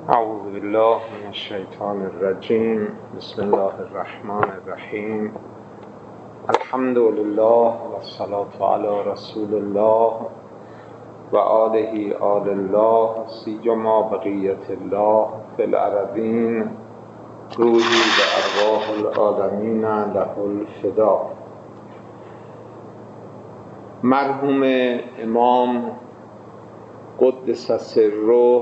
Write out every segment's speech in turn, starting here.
اعوذ بالله من الشیطان الرجیم. بسم الله الرحمن الرحیم. الحمد لله والصلاة علی رسول الله و آله آل الله سیما بقیت الله فی الارضین روحی و ارواح العالمین له الفدا. مرحوم امام قدس سره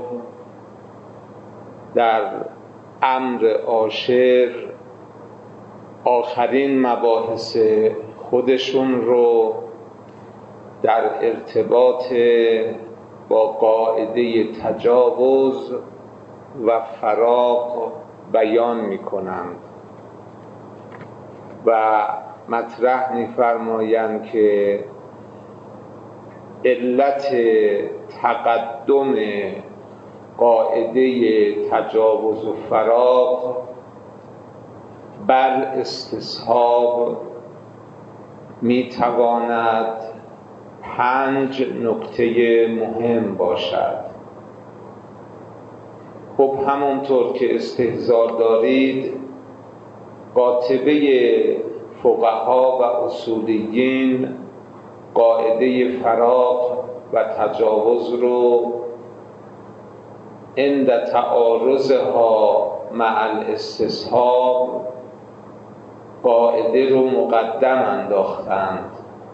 در امر عاشر آخرین مباحث خودشون رو در ارتباط با قاعده تجاوز و فراق بیان می‌کنند و مطرح می‌فرمایند که علت تقدم قاعده تجاوز و فراق بر استصحاب میتواند 5 نکته مهم باشد. خب همونطور که استحضار دارید قاطبه فقها و اصولیین قاعده فراق و تجاوز رو عند تعارضها مع الاستصحاب قاعده رو مقدم انداختند.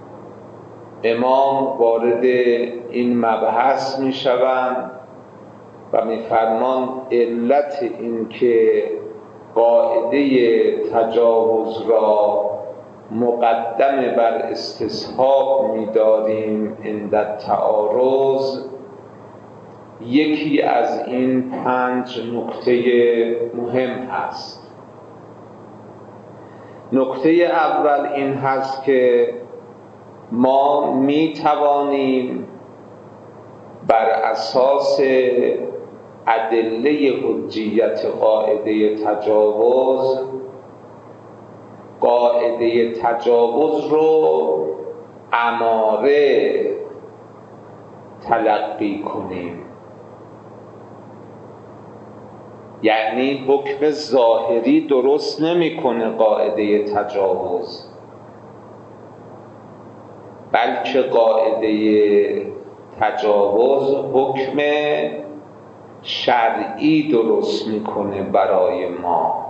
امام وارد این مبحث می شوند و می فرمان علت این که قاعده تجاوز را مقدم بر استصحاب می داریم عند تعارض، یکی از این 5 نکته مهم هست. نکته اول این هست که ما می توانیم بر اساس ادله حجیت قاعده تجاوز قاعده تجاوز رو اماره تلقی کنیم. یعنی حکم ظاهری درست نمی‌کنه قاعده تجاوز، بلکه قاعده تجاوز حکم شرعی درست میکنه برای ما.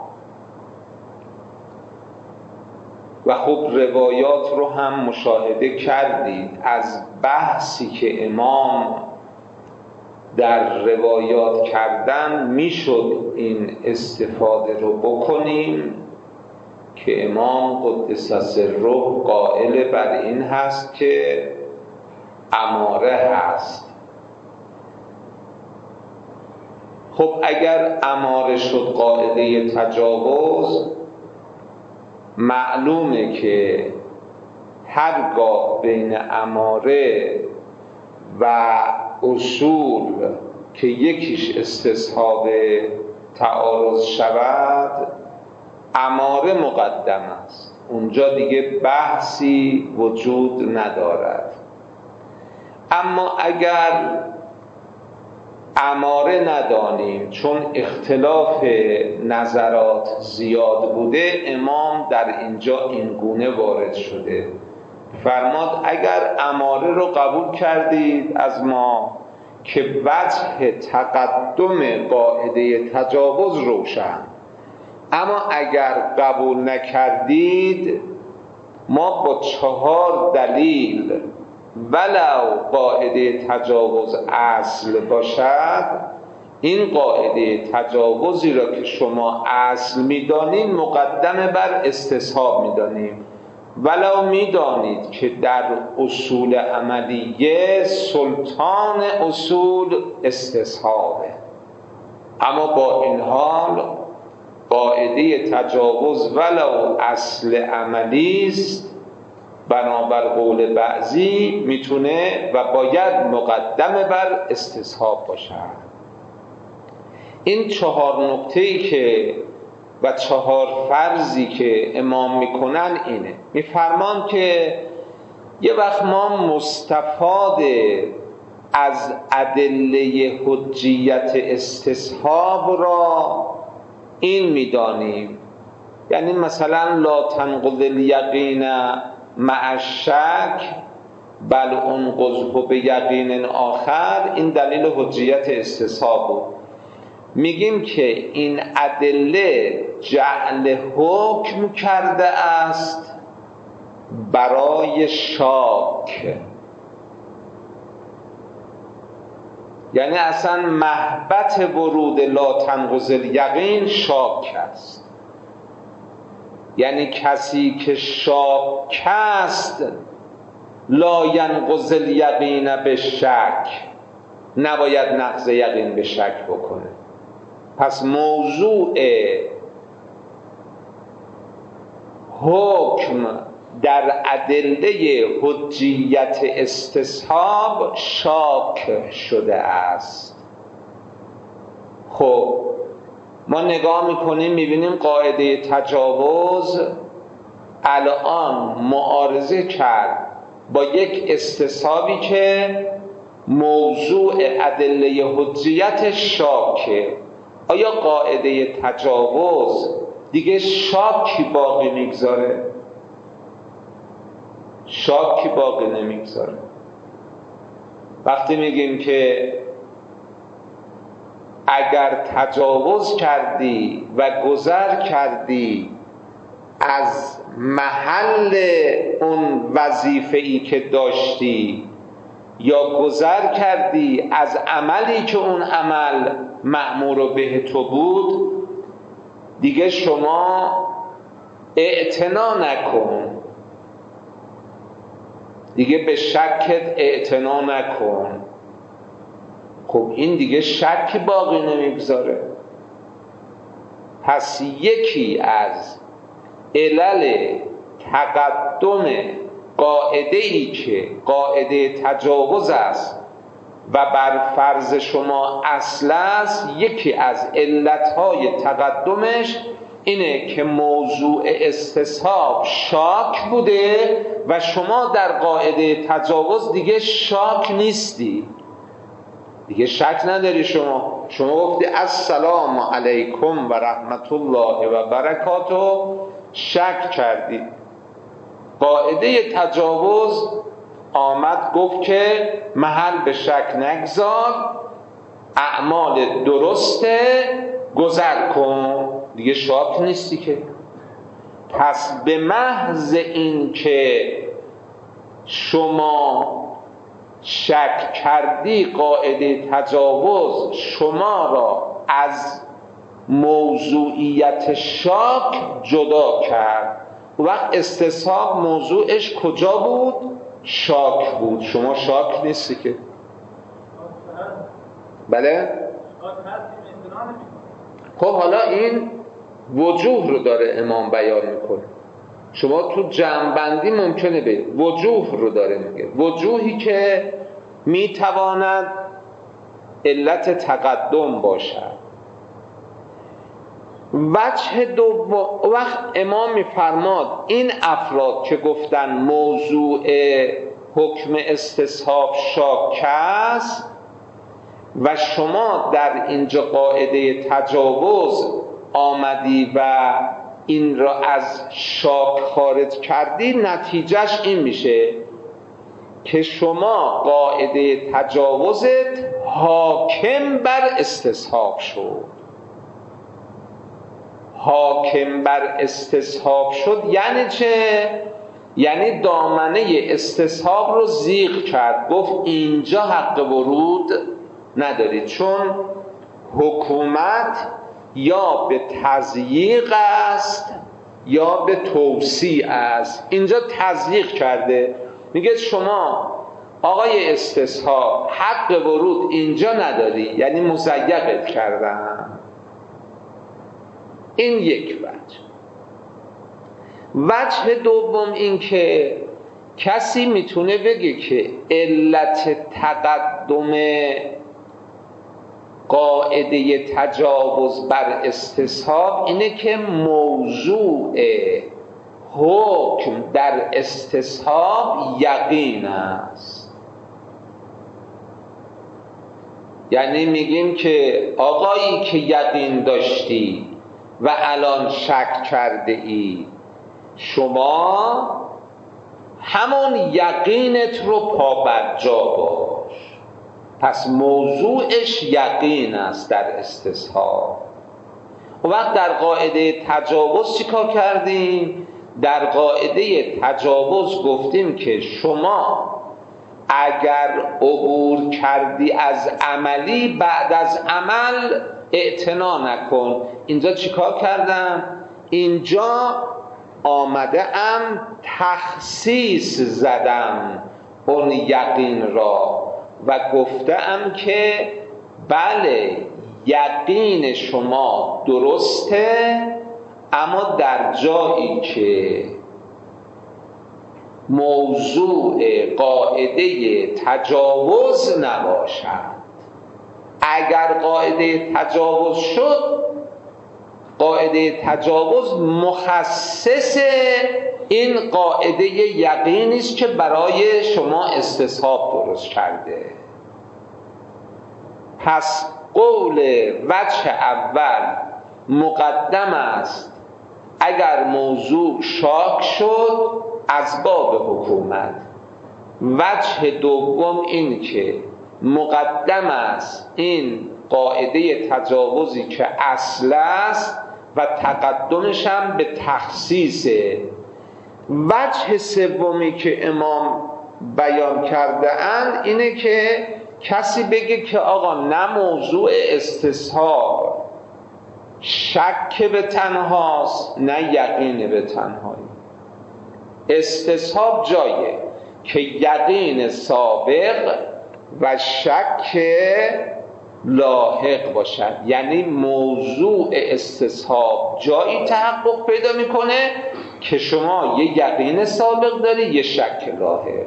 و خب روایات رو هم مشاهده کردید. از بحثی که امام در روایات کردن میشد این استفاده رو بکنیم که امام قدس سره قائل بر این هست که اماره هست. خب اگر اماره شد قاعده تجاوز، معلومه که هرگاه بین اماره و اصول که یکیش استصحاب تعارض شود، اماره مقدم است، اونجا دیگه بحثی وجود ندارد. اما اگر اماره ندانیم، چون اختلاف نظرات زیاد بوده، امام در اینجا این گونه وارد شده. فرماد اگر اماره رو قبول کردید از ما که وجه تقدم قاعده تجاوز روشن، اما اگر قبول نکردید ما با 4 دلیل ولو قاعده تجاوز اصل باشد، این قاعده تجاوزی را که شما اصل می‌دانید مقدم بر استصحاب می‌دانیم، ولو می‌دانید که در اصول عملیه سلطان اصول استصحابه. اما با این حال قاعده تجاوز ولو اصل عملی است، بنابر قول بعضی میتونه و باید مقدم بر استصحاب باشد. این 4 نکته‌ای که و 4 فرضی که امام میکنن اینه. میفرمان که یه وقت ما مستفاد از ادله حجیت استصحاب را این می‌دانیم، یعنی مثلا لا تنقض الیقین مع الشک بل انقضه به یقین آخر، این دلیل حجیت استصحاب بود. میگیم که این ادله جعل حکم کرده است برای شاک، یعنی اصلا محبت ورود لا تنقض الیقین شاک است، یعنی کسی که شاک است لا ینقض الیقین به شک، نباید نقض یقین به شک بکنه. پس موضوع حکم در ادله حجیت استصحاب شاک شده است. خب ما نگاه میکنیم میبینیم قاعده تجاوز الان معارضه کرد با یک استصحابی که موضوع ادله حجیت شاکه. آیا قاعده تجاوز دیگه شاکی باقی میگذاره؟ شاکی باقی نمیگذاره. وقتی میگیم که اگر تجاوز کردی و گذر کردی از محل اون وظیفه‌ای که داشتی یا گذر کردی از عملی که اون عمل مأمور به تو بود، دیگه شما اعتنا نکن، دیگه به شکت اعتنا نکن. خب این دیگه شکی باقی نمیگذاره. پس یکی از علل تقدم قاعده‌ای که قاعده تجاوز است و بر فرض شما اصل است، یکی از علتهای تقدمش اینه که موضوع استصحاب شاک بوده و شما در قاعده تجاوز دیگه شاک نیستی، دیگه شک نداری. شما گفتی السلام علیکم و رحمت الله و برکاته، شک کردی. قاعده تجاوز آمد گفت که محل به شک نگذار، اعمال درسته گذر کن، دیگه شاک نیستی که. پس به محض این که شما شک کردی، قاعده تجاوز شما را از موضوعیت شاک جدا کرد. وقت استصحاب موضوعش کجا بود؟ شاک بود. شما شاک نیستی که. بله؟ خب حالا این وجوه رو داره امام بیان میکنه. شما تو جمع‌بندی ممکنه بید وجوه رو داره میگه، وجوهی که میتواند علت تقدم باشد. وجه دوم، وقت امام میفرماد این افراد که گفتن موضوع حکم استصحاب شاک است و شما در اینجا قاعده تجاوز آمدی و این را از شاک خارج کردی، نتیجهش این میشه که شما قاعده تجاوزت حاکم بر استصحاب شد. حاکم بر استصحاب شد یعنی چه؟ یعنی دامنه استصحاب رو زیغ کرد، گفت اینجا حق ورود نداری، چون حکومت یا به تضییق است یا به توسیع است. اینجا تضییق کرده، میگه شما آقای استصحاب حق ورود اینجا نداری، یعنی مضیقت کردن. این یک وجه دوم این که کسی میتونه بگه که علت تقدم قاعده تجاوز بر استصحاب اینه که موضوع حکم در استصحاب یقین است. یعنی میگیم که آقایی که یقین داشتی و الان شک کرده ای، شما همون یقینت رو پابرجا باش. پس موضوعش یقین است در استصحاب. اون وقت در قاعده تجاوز چیکار کردیم؟ در قاعده تجاوز گفتیم که شما اگر عبور کردی از عملی، بعد از عمل اعتنا نکن. اینجا چیکار کردم؟ اینجا آمده ام تخصیص زدم اون یقین را و گفتم که بله یقین شما درسته، اما در جایی که موضوع قاعده تجاوز نباشد. اگر قاعده تجاوز شد، قاعده تجاوز مخصص این قاعده یقینی است که برای شما استصحاب درست کرده. پس قول وجه اول مقدم است اگر موضوع شاک شد از باب حکومت. وجه دوم این که مقدم است این قاعده تجاوزی که اصل است و تقدمش هم به تخصیصه. وجه سومی که امام بیان کرده اند اینه که کسی بگه که آقا نه موضوع استصحاب شک به تنهاست نه یقین به تنهایی. استصحاب جایه که یقین سابق و شک لاحق باشد. یعنی موضوع استصحاب جایی تحقق پیدا میکنه که شما یه یقین سابق داری، یه شک لاحق.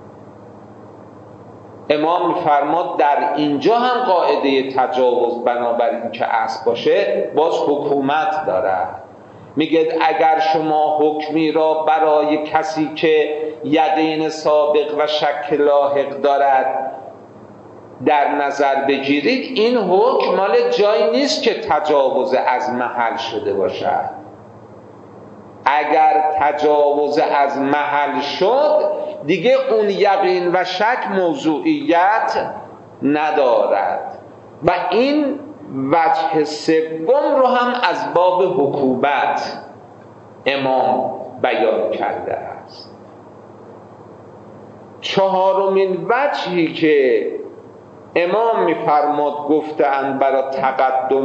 امام میفرماد در اینجا هم قاعده تجاوز بنابراین که اصل باشه باز حکومت دارد. میگه اگر شما حکمی را برای کسی که یقین سابق و شک لاحق دارد در نظر بگیرید، این حکم مال جایی نیست که تجاوز از محل شده باشد. اگر تجاوز از محل شد دیگه اون یقین و شک موضوعیت ندارد. و این وجه سوم رو هم از باب حکومت امام بیان کرده است. چهارمین وجهی که امام می‌فرماد گفتند برای تقدم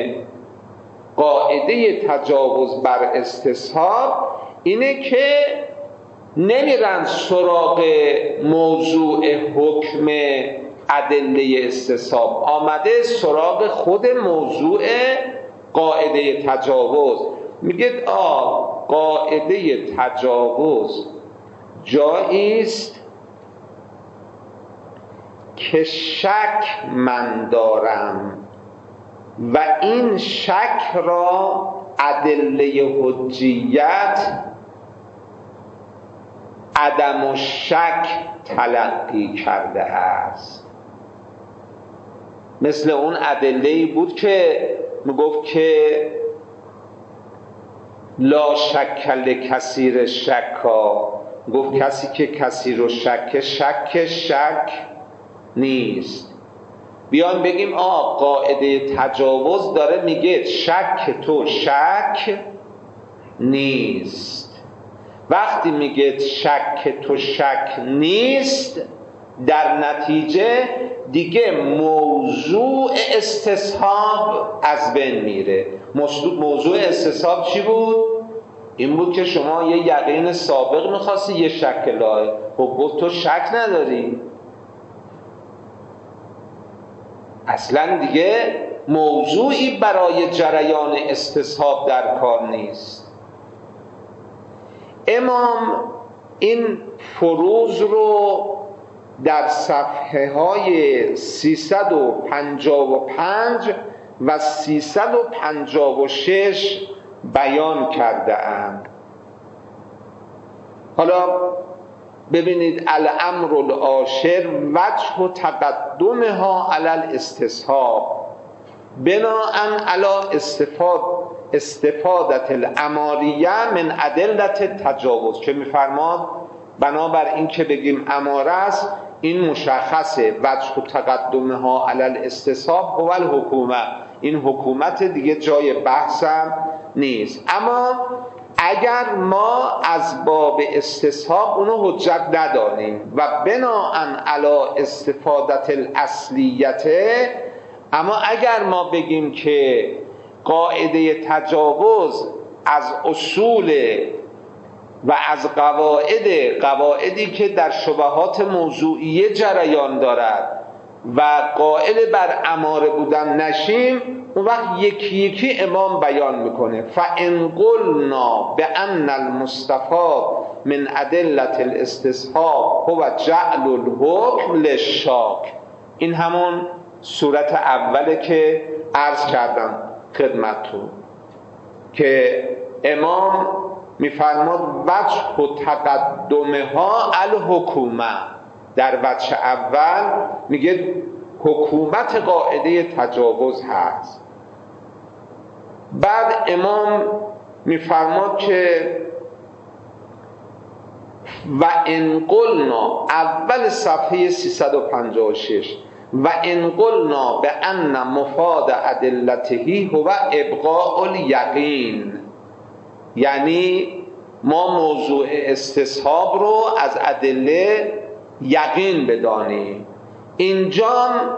قاعده تجاوز بر استصحاب اینه که نمیرن سراغ موضوع حکم ادله استصحاب، آمده سراغ خود موضوع قاعده تجاوز. میگه قاعده تجاوز جایی است که شک من دارم و این شک را ادله حجیت عدم و شک تلقی کرده است. مثل اون ادله‌ای بود که میگفت که لا شک لکثیر شکا، گفت کسی که کثیر و شک شک نیست. بیان بگیم قاعده تجاوز داره میگه شک تو شک نیست. وقتی میگه شک تو شک نیست، در نتیجه دیگه موضوع استصحاب از بین میره. موضوع استصحاب چی بود؟ این بود که شما یه یقین سابق میخواستی، یه شک لاحق. خب تو شک نداری، اصلا دیگه موضوعی برای جریان استصحاب در کار نیست. امام این فروض رو در صفحه های 355 و 356 بیان کرده اند. حالا ببینید الامر العاشر وجه تقدمها علی الاستصحاب بناء علی استفادت الاماریه من ادلت تجاوز، که میفرماد بنابر این که بگیم اماره است این مشخصه، وجه تقدمها علی الاستصحاب هو الحکومه، این حکومت دیگه جای بحثم نیست. اما اگر ما از باب استصحاب اونو حجت ندانیم و بناء علی استفادت الاصلیت، اما اگر ما بگیم که قاعده تجاوز از اصول و از قواعدی که در شبهات موضوعیه جریان دارد و قائل بر اماره بودن نشیم، اون وقت یکی یکی امام بیان میکنه. فَإِنْ قُلْنَا بِأَنَّ الْمُسْتَفَادَ مِنْ أَدِلَّةِ الْاسْتِصْحَابِ هُوَ جَعْلُ الْحُكْمِ لِلشَّاکِ، این همون صورت اوله که عرض کردم خدمتتون که امام میفرماد وجه و تقدمها الحکومه. در وجه اول میگه حکومت قاعده تجاوز هست، بعد امام میفرماد که و ان قلنا، اول صفحه 356، و ان قلنا به ان مفاد ادلته هو ابقاء الیقین، یعنی ما موضوع استصحاب رو از ادله یقین بدانیم. اینجا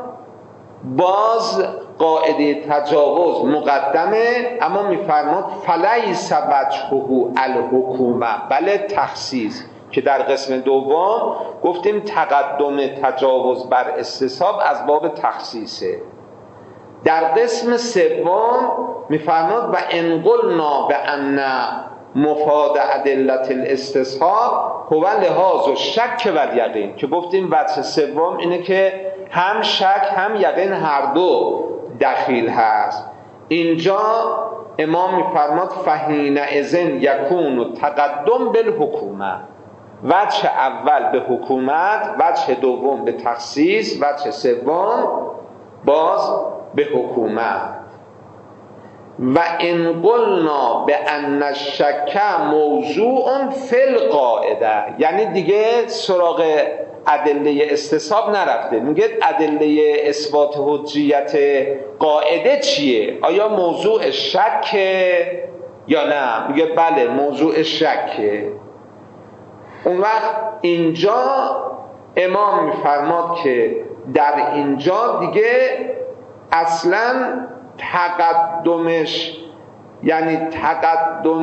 باز قاعده تجاوز مقدمه، اما میفرماد فلیس وجهه الحکومه، بله تخصیص، که در قسم دوم گفتیم تقدم تجاوز بر استصحاب از باب تخصیصه. در قسم سوم میفرماد و ان قلنا بان مفاد ادلت الاستصحاب هو لحاظ الشک و الیقین، که گفتیم وجه سوم اینه که هم شک هم یقین هر دو دخیل هست. اینجا امام میفرماد فحینئذ یکون تقدم بالحکومه، وجه اول به حکومت، وجه دوم به تخصیص، وجه سوم باز به حکومت. و ان قلنا بان الشک موضوع فی القاعده، یعنی دیگه سراغ ادله استصحاب نرفته، میگه ادله اثبات حجیت قاعده چیه؟ آیا موضوع شکه یا نه؟ میگه بله موضوع شکه. اون وقت اینجا امام میفرماد که در اینجا دیگه اصلا تقدمش، یعنی تقدم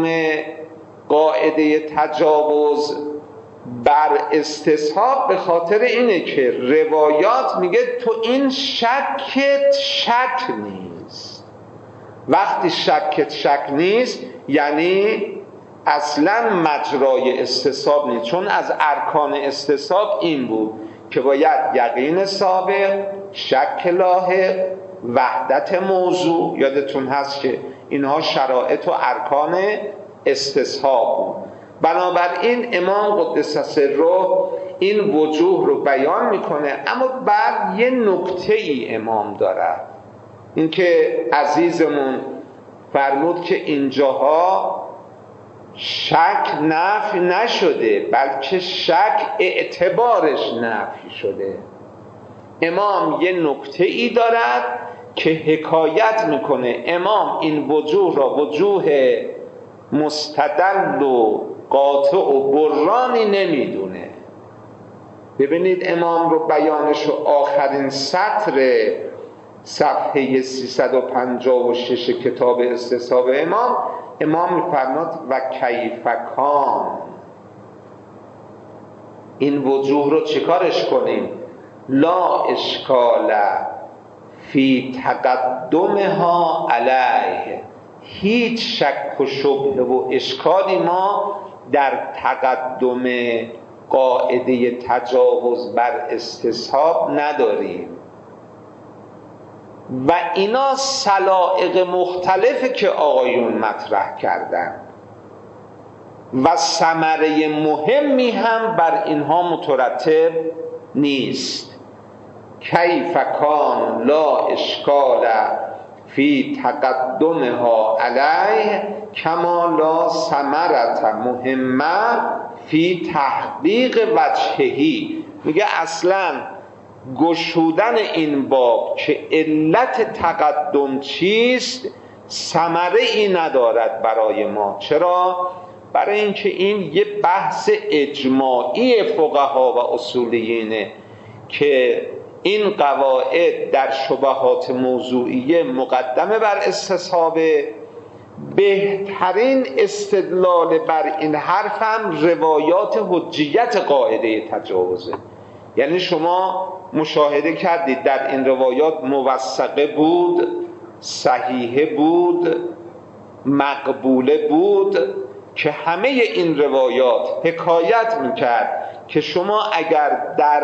قاعده تجاوز بر استصحاب به خاطر اینه که روایات میگه تو این شکت شک نیست. وقتی شکت شک نیست یعنی اصلا مجرای استصحاب نیست، چون از ارکان استصحاب این بود که باید یقین سابق، شک لاحق، وحدت موضوع، یادتون هست که اینها شرایط و ارکان استصحاب بود. بنابراین امام قدس سره این وجوه رو بیان میکنه، اما بعد یه نکته ای امام دارد، این که عزیزمون فرمود که اینجاها شک نفی نشده بلکه شک اعتبارش نفی شده. امام یه نکته ای دارد که حکایت میکنه امام این وجوه را وجوه مستدل و قاطع و برانی نمیدونه. ببینید امام رو بیانش و آخرین سطر صفحه 356 کتاب استصحاب امام میفرماد و کیفکان، این وجوه رو چیکارش کنیم؟ لا اشکال فی تقدمها علیه، هیچ شک و شبهه و اشکالی ما در تقدم قاعده تجاوز بر استصحاب نداریم. و اینا سلائق مختلفه که آقایون مطرح کردن. و ثمره مهمی هم بر اینها مترتب نیست. کیف کان لا اشکال فی تقدمها علیه کما لا ثمرة مهمه فی تحقیق وجههی. میگه اصلا گشودن این باب که علت تقدم چیست ثمره ای ندارد برای ما. چرا؟ برای اینکه این یه بحث اجماعی فقها و اصولیینه که این قواعد در شبهات موضوعیه مقدمه بر استصحاب. بهترین استدلال بر این حرف هم روایات حجیت قاعده تجاوزه. یعنی شما مشاهده کردید در این روایات موثقه بود، صحیحه بود، مقبوله بود، که همه این روایات حکایت میکرد که شما اگر در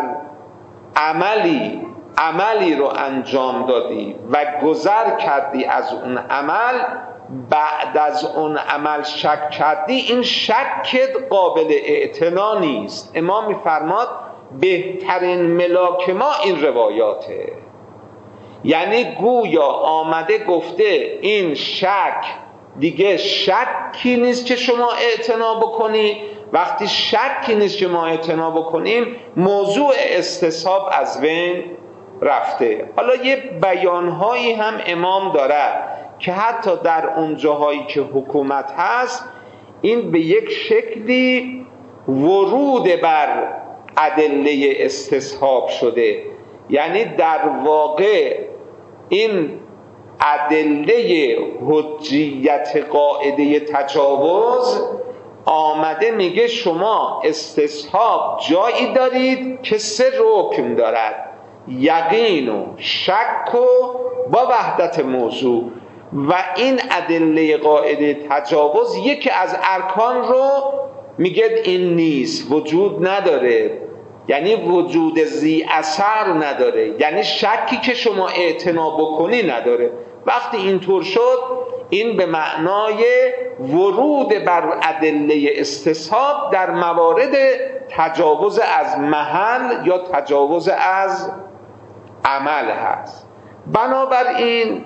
عملی رو انجام دادی و گذر کردی از اون عمل، بعد از اون عمل شک کردی، این شکت قابل اعتنا نیست. امام میفرماد بهترین ملاک ما این روایاته. یعنی گویا آمده گفته این شک دیگه شکی نیست که شما اعتنا بکنی. وقتی شکی نیست که ما اعتنا بکنیم، موضوع استصحاب از بین رفته. حالا یه بیانهایی هم امام داره که حتی در اون جاهایی که حکومت هست این به یک شکلی ورود بر ادله استصحاب شده. یعنی در واقع این ادله حجیت قاعده تجاوز آمده میگه شما استصحاب جایی دارید که 3 رکن دارد: یقین و شک و با وحدت موضوع. و این ادله قاعده تجاوز یکی از ارکان رو میگه این نیست، وجود نداره، یعنی وجود ذی اثر نداره، یعنی شکی که شما اعتنا بکنی نداره. وقتی اینطور شد این به معنای ورود بر ادله استصحاب در موارد تجاوز از محل یا تجاوز از عمل هست. بنابراین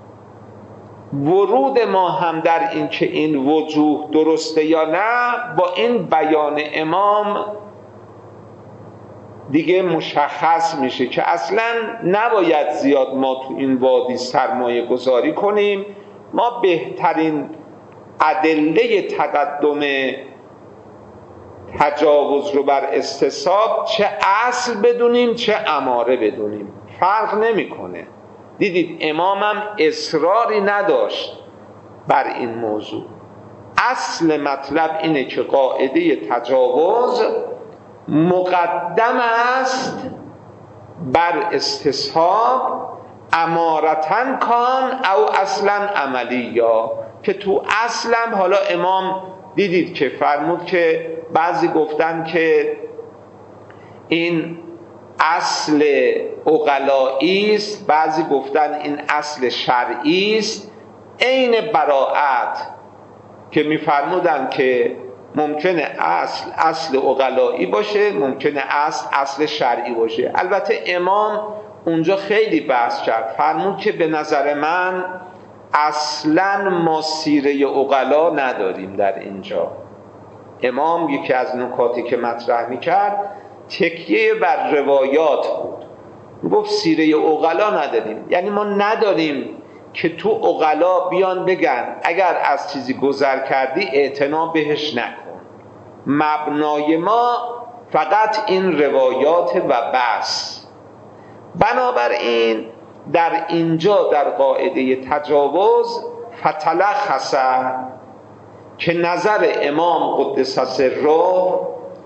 ورود ما هم در این که این وجوه درسته یا نه با این بیان امام دیگه مشخص میشه که اصلا نباید زیاد ما تو این وادی سرمایه گذاری کنیم. ما بهترین ادله تقدم تجاوز رو بر استصحاب چه اصل بدونیم چه اماره بدونیم، فرق نمیکنه. دیدید امامم اصراری نداشت بر این موضوع. اصل مطلب اینه که قاعده تجاوز مقدم است بر استصحاب، امارتن کان او اصلا عملیا، که تو اصلم حالا امام دیدید که فرمود که بعضی گفتن که این اصل عقلائی است، بعضی گفتن این اصل شرعی است. عین براءت که میفرمودن که ممکنه اصل عقلائی باشه، ممکنه اصل شرعی باشه. البته امام اونجا خیلی بحث کرد، فرمود که به نظر من اصلا ما سیره عقلا نداریم در اینجا. امام یکی از نکاتی که مطرح میکرد تکیه بر روایات بود. گفت سیره عقلا نداریم، یعنی ما نداریم که تو عقلا بیان بگن اگر از چیزی گذر کردی اعتنا بهش نکن. مبنای ما فقط این روایات و بس. بنابراین در اینجا در قاعده تجاوز فتلخص که نظر امام قدس سره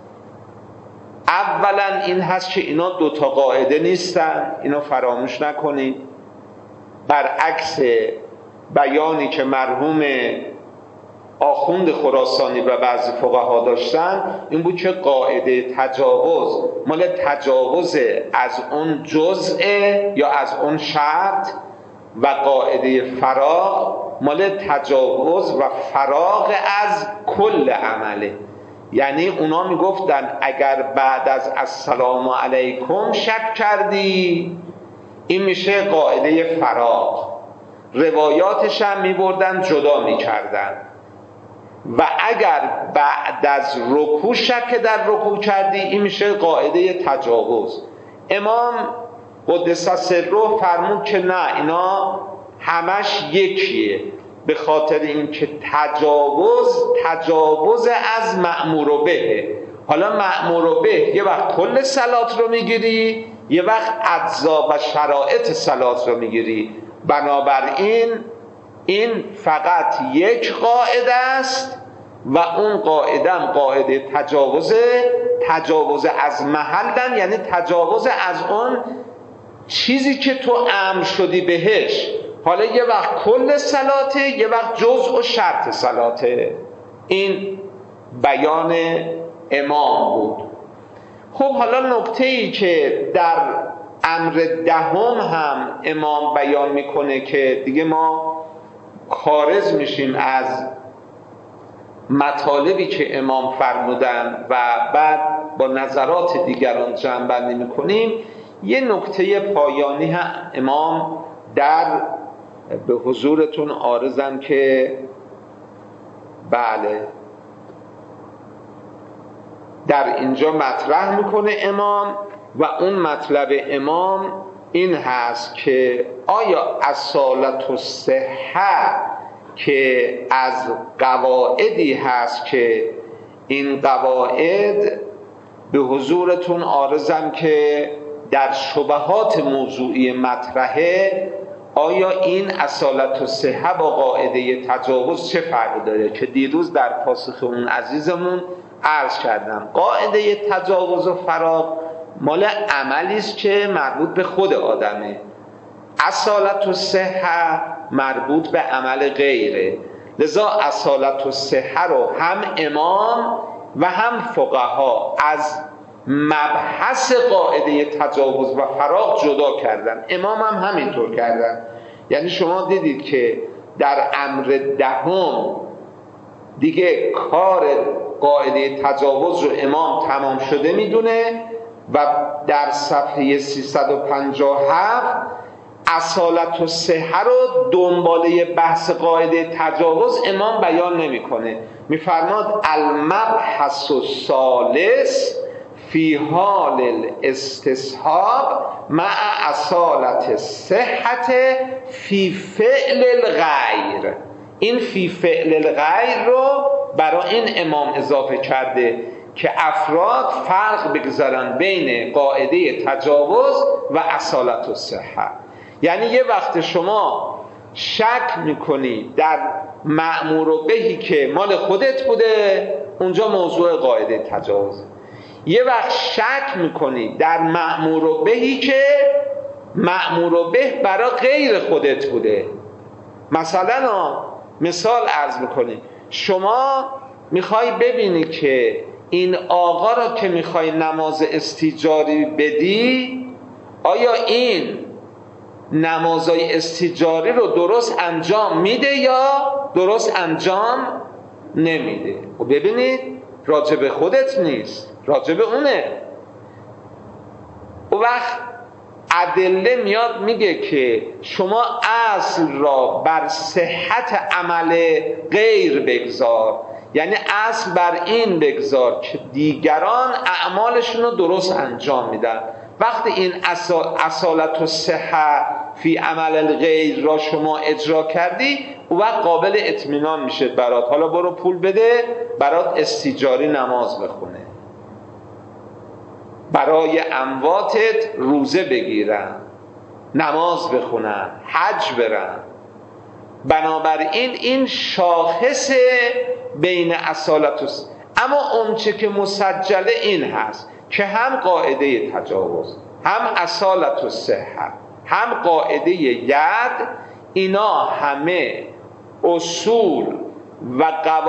اولا این هست که اینا 2 قاعده نیستن، اینا فراموش نکنید. برعکس بیانی که مرحوم آخوند خراسانی و بعضی فقها داشتن این بود که قاعده تجاوز مال تجاوز از اون جزء یا از اون شرط و قاعده فراغ مال تجاوز و فراغ از کل عمله. یعنی اونا میگفتن اگر بعد از السلام علیکم شک کردی، این میشه قاعده فراغ. روایاتش هم میبردن جدا میکردن. و اگر بعد از رکوع شک در رکوع کردی، این میشه قاعده تجاوز. امام قدس سره فرمود که نه، اینا همش یکیه، به خاطر اینکه تجاوز از مأمور به. حالا مأمور به یه وقت کل صلات رو میگیری، یه وقت اجزا و شرایط صلات رو میگیری. بنابراین این فقط یک قاعده است و اون قاعده هم قاعده تجاوز از محلن، یعنی تجاوز از اون چیزی که تو امر شدی بهش. حالا یه وقت کل صلاته، یه وقت جزء و شرط صلاته. این بیان امام بود. خب حالا نکته‌ای که در امر دهم هم امام بیان میکنه که دیگه ما خارج میشیم از مطالبی که امام فرمودن و بعد با نظرات دیگران جمع‌بندی میکنیم. یه نکته پایانی هم امام به حضورتون عارضم که بله در اینجا مطرح میکنه امام، و اون مطلب امام این هست که آیا اصالت الصحه که از قواعدی هست که این قواعد به حضورتون عارضم که در شبهات موضوعی مطرحه، آیا این اصالت الصحه با قاعده تجاوز چه فرقی داره؟ که دیروز در پاسخ اون عزیزمون عرض کردم قاعده تجاوز و فراغ مال عملی است که مربوط به خود آدمه، اصالت الصحه مربوط به عمل غیره. لذا اصالت الصحه رو هم امام و هم فقها از مبحث قاعده تجاوز و فراغ جدا کردن. امام هم همینطور کردن. یعنی شما دیدید که در امر دهم دیگه کار قاعده تجاوز رو امام تمام شده میدونه و در صفحه 357 اصالت الصحه رو دنباله بحث قاعده تجاوز امام بیان نمیکنه. میفرماد المبحث الثالث فی حال الاستصحاب مع اصالت الصحه فی فعل الغیر. این فی فعل الغیر رو برای این امام اضافه کرده که افراد فرق بگذارن بین قاعده تجاوز و اصالت الصحه. یعنی یه وقت شما شک میکنی در مأمور بهی که مال خودت بوده، اونجا موضوع قاعده تجاوز. یه وقت شک میکنی در مأمور بهی که مأمور به برای غیر خودت بوده. مثال عرض میکنی، شما میخوای ببینی که این آقا را که میخوای نماز استیجاری بدی، آیا این نمازای استیجاری رو درست انجام میده یا درست انجام نمیده. و ببینید راجب خودت نیست، راجب اونه. و وقت ادله میاد میگه که شما اصل را بر صحت عمل غیر بگذار، یعنی اصل بر این بگذار که دیگران اعمالشون رو درست انجام میدن. وقتی این اصالت الصحه فی عمل الغیر را شما اجرا کردی، اون وقت قابل اطمینان میشه برات. حالا برو پول بده برات استیجاری نماز بخونه، برای امواتت روزه بگیرن، نماز بخونن، حج برن. بنابراین این شاخص بین اصالت الصحه. اما اونچه که مسجله این هست که هم قاعده تجاوز، هم اصالت الصحه، هم قاعده ید، اینا همه اصول و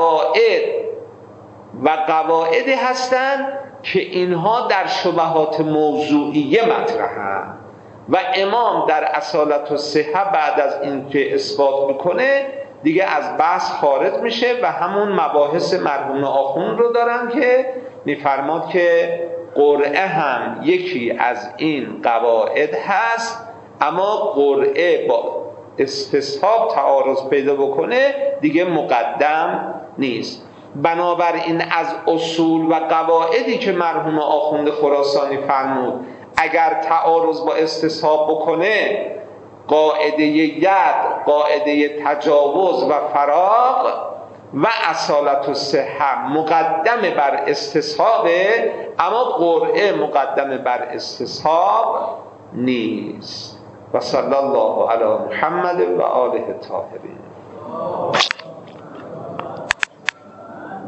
قواعد هستند که اینها در شبهات موضوعیه مطرحن و امام در اصالت الصحه بعد از اینکه اثبات میکنه دیگه از بحث خارج میشه و همون مباحث مرحوم آخوند رو دارن که میفرماد که قرعه هم یکی از این قواعد هست، اما قرعه با استصحاب تعارض پیدا بکنه دیگه مقدم نیست. بنابراین از اصول و قواعدی که مرحوم آخوند خراسانی فرمود اگر تعارض با استصحاب بکنه، قاعده ید، قاعده تجاوز و فراغ و اصالت الصحه مقدم بر استصحابه، اما قرعه مقدم بر استصحاب نیست. و صلی الله علی محمد و آله الطاهرین.